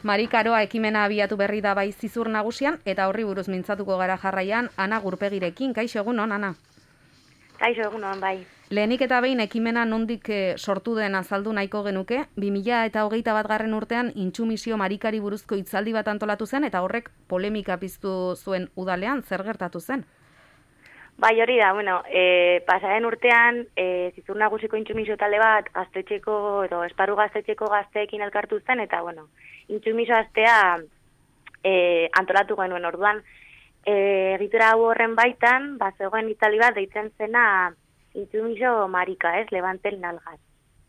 Marikaroa ekimena abiatu berri da bai Zizur Nagusian, eta horri buruz mintzatuko gara jarraian Ana Gurpegirekin. Kaixo egunon, Ana? Kaixo egunon, bai. Lehenik eta behin ekimena nondik sortu den azaldu nahiko genuke, 2021 urtean intsumisio marikari buruzko hitzaldi bat antolatu zen, eta horrek polemika piztu zuen udalean, zer gertatu zen? Bai, hori da, pasaren urtean, Zizur Nagusiko intsumisio talde bat gaztetxeko edo esparru gaztetxeko gazteekin elkartu zen, eta, intsumisio astea antolatu genuen orduan. Egitura hau horren baitan, zegoen hitzaldi bat deitzen zena intsumisio marika, levanten nalgaz.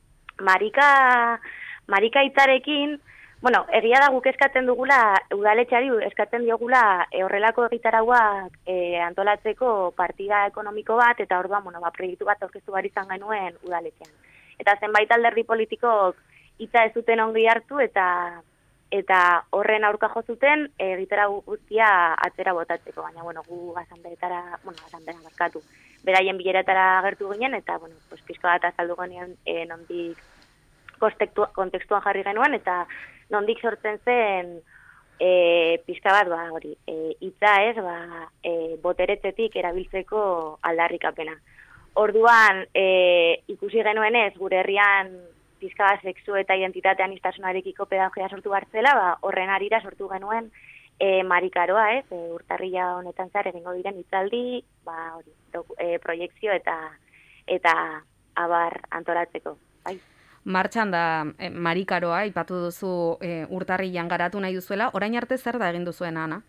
Marika hitzarekin, egia da guk eskatzen dugula, udaletxari eskatzen diogula horrelako egitarauak antolatzeko partida ekonomiko bat, eta orduan, proiektu bat aurkeztu behar izan genuen udaletxean. Eta zenbait alderdi politikok hitza ez zuten ongi hartu, eta horren aurka jo zuten egitarau guztia atzera botatzeko, baina, gu asanbleetara markatu. Beraien bileratara agertu ginen, eta, pizka bat azaldu ginen nondik kontekstuan jarri genuen, eta nondik sortzen zen pizka bat, hitza boteretzetik erabiltzeko aldarrikapena. Orduan, ikusi genuenez, gure herrian pizka bat sexu eta identitate aniztasunarekiko pedagogia sortu hartzela, horren harira sortu genuen Marikaroa, urtarrila honetan zehar egingo diren hitzaldi, proiekzio eta abar antolatzeko. Bai. Martxan da Marikaroa, aipatu duzu urtarrilan garatu nahi duzuela, orain arte zer da egin duzuena, Ana?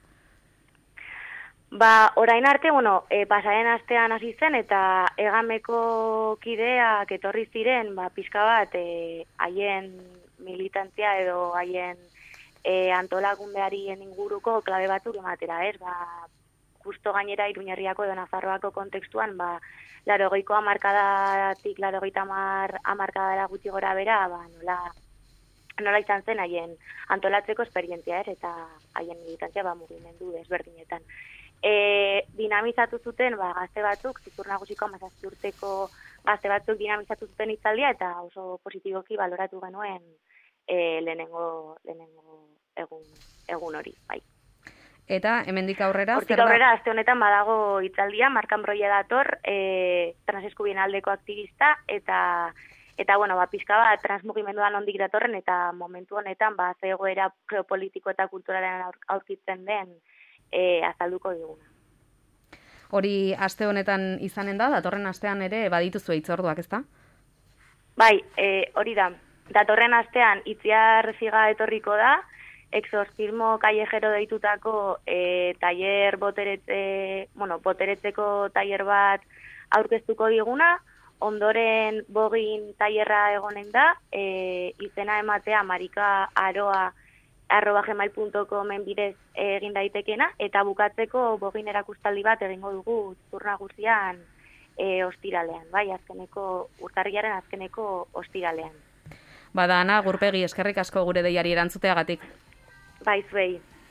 Orain arte, pasaren astean hasi zen, eta egameko kideak etorri ziren, pixka bat, haien militantzia edo haien antolakundearien inguruko klabe batzuk ematera, justo gainera Iruñerriako edo Nafarroako kontekstuan, 80ko hamarkadatik 80 hamarkadara gutxi gora bera, nola izan zen haien antolatzeko esperientzia, eta haien militantzia mugimendu desberdinetan. Dinamizatu zuten gazte batzuk, Zizur Nagusiko 17 urteko gazte batzuk dinamizatu zuten hitzaldia, eta oso positiboki baloratu genuen lehenengo egun hori, bai. Eta hemendik aurrera? Hortik aurrera, aste honetan badago hitzaldia, Markan Broia dator, transeskubien aldeko aktivista, eta pizka bat transmugimenduan ondik datorren, eta momentu honetan zegoera geopolitiko eta kulturaren aurkitzen den azalduko diguna. Hori aste honetan izanen da, datorren astean ere badituzu hitzorduak, ezta? Bai, hori da. Datorren astean Itziar Ziga etorriko da, exorcismo callejero deitutako taller boteretzeko taller bat aurkeztuko diguna, ondoren bogin tailerra egonen da, izena ematea marikaaroa@gmail.comen bidez egin daitekena, eta bukatzeko bogin erakustaldi bat egingo dugu Zizur Nagusian ostiralean, bai, urtarrilaren azkeneko ostiralean. Ana Gurpegi, eskerrik asko gure deiari erantzuteagatik. Bai, zuei.